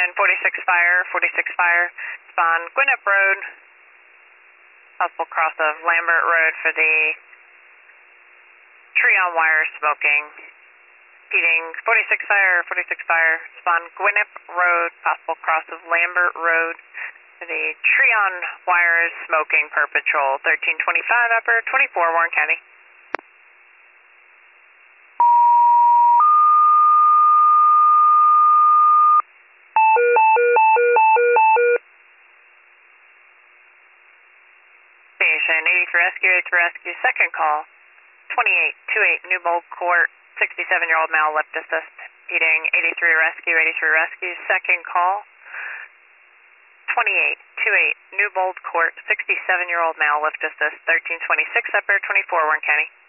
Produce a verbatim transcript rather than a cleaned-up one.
Station forty-six Fire, forty-six Fire, spawn Gwinnett Road, possible cross of Lambert Road for the tree on wire smoking. Repeating, forty-six Fire, forty-six Fire, spawn Gwinnett Road, possible cross of Lambert Road for the tree on wires smoking per patrol. thirteen twenty-five upper, twenty-four Warren County. Station eighty-three Rescue, eighty-three Rescue, second call, twenty-eight twenty-eight Newbold Court, sixty-seven-year-old male lift assist. Repeating, eighty-three Rescue, eighty-three Rescue, second call, twenty-eight twenty-eight Newbold Court, sixty-seven-year-old male lift assist, thirteen twenty-six upper, twenty-four Warren County.